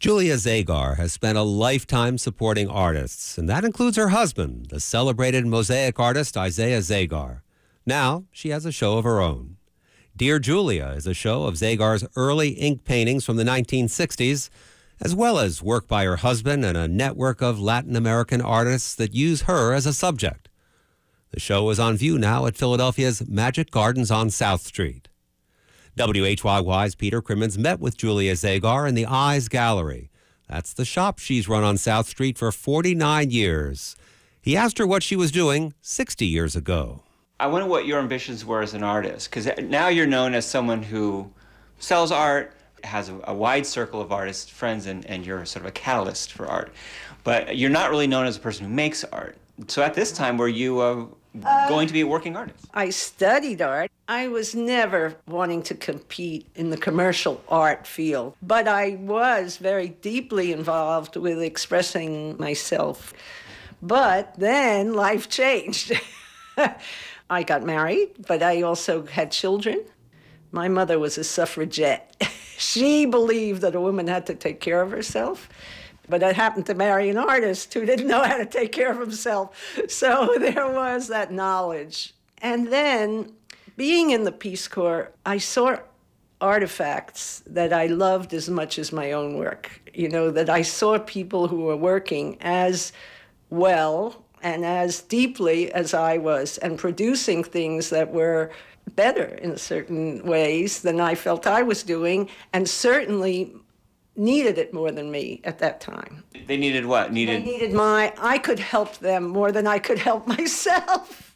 Julia Zagar has spent a lifetime supporting artists, and that includes her husband, the celebrated mosaic artist Isaiah Zagar. Now she has a show of her own. Dear Julia is a show of Zagar's early ink paintings from the 1960s, as well as work by her husband and a network of Latin American artists that use her as a subject. The show is on view now at Philadelphia's Magic Gardens on South Street. WHYY's Peter Crimmins met with Julia Zagar in the Eyes Gallery. That's the shop she's run on South Street for 49 years. He asked her what she was doing 60 years ago. I wonder what your ambitions were as an artist, because now you're known as someone who sells art, has a wide circle of artist friends, and you're sort of a catalyst for art. But you're not really known as a person who makes art. So at this time, were you going to be a working artist? I studied art. I was never wanting to compete in the commercial art field, but I was very deeply involved with expressing myself. But then life changed. I got married, but I also had children. My mother was a suffragette. She believed that a woman had to take care of herself. But I happened to marry an artist who didn't know how to take care of himself. So there was that knowledge. And then, being in the Peace Corps, I saw artifacts that I loved as much as my own work. You know, that I saw people who were working as well and as deeply as I was and producing things that were better in certain ways than I felt I was doing, and certainly needed it more than me at that time. They needed what? They needed I could help them more than I could help myself.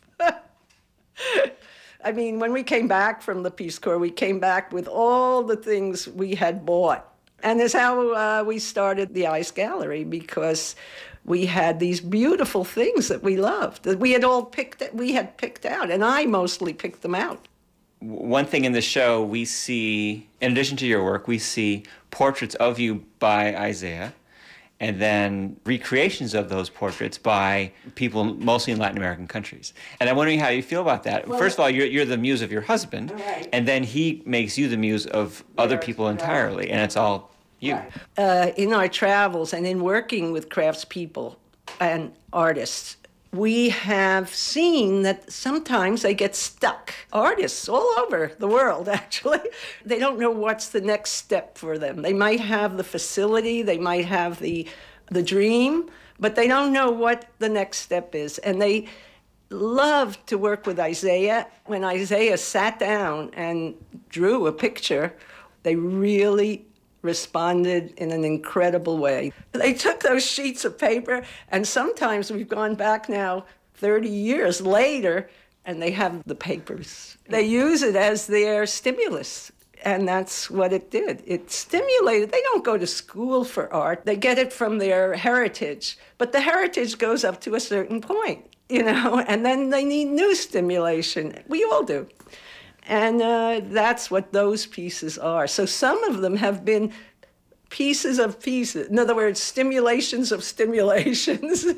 I mean, when we came back from the Peace Corps, we came back with all the things we had bought. And that's how we started the Eyes Gallery, because we had these beautiful things that we loved, that we had picked out, and I mostly picked them out. One thing in the show we see, in addition to your work, we see portraits of you by Isaiah, and then recreations of those portraits by people mostly in Latin American countries. And I'm wondering how you feel about that. Well, first of all, you're the muse of your husband, right, and then he makes you the muse of other people entirely, and it's all you. Right. In our travels and in working with craftspeople and artists, we have seen that sometimes they get stuck. Artists all over the world, actually. They don't know what's the next step for them. They might have the facility, they might have the dream, but they don't know what the next step is. And they love to work with Isaiah. When Isaiah sat down and drew a picture, they really responded in an incredible way. They took those sheets of paper, and sometimes we've gone back now 30 years later, and they have the papers. They use it as their stimulus, and that's what it did. It stimulated. They don't go to school for art. They get it from their heritage, but the heritage goes up to a certain point, you know, and then they need new stimulation. We all do. And that's what those pieces are. So some of them have been pieces of pieces. In other words, stimulations of stimulations.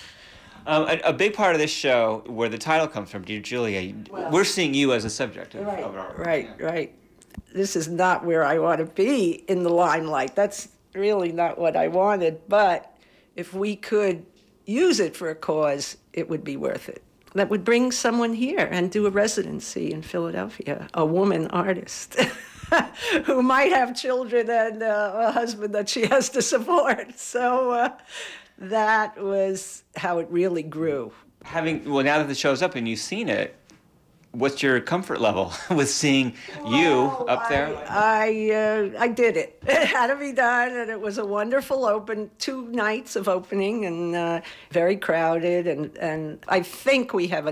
A big part of this show, where the title comes from, Dear Julia, we're seeing you as a subject of art. Right. This is not where I want to be in the limelight. That's really not what I wanted. But if we could use it for a cause, it would be worth it. That would bring someone here and do a residency in Philadelphia, a woman artist who might have children and a husband that she has to support. So that was how it really grew. Now that the show's up and you've seen it, what's your comfort level with seeing you up there? I did it. It had to be done, and it was a wonderful 2 nights of opening, and very crowded, and I think we have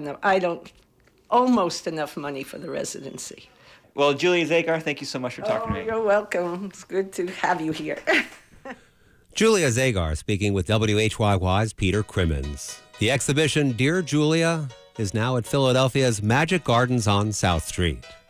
almost enough money for the residency. Well, Julia Zagar, thank you so much for talking to me. You're welcome. It's good to have you here. Julia Zagar speaking with WHYY's Peter Crimmins. The exhibition, Dear Julia, is now at Philadelphia's Magic Gardens on South Street.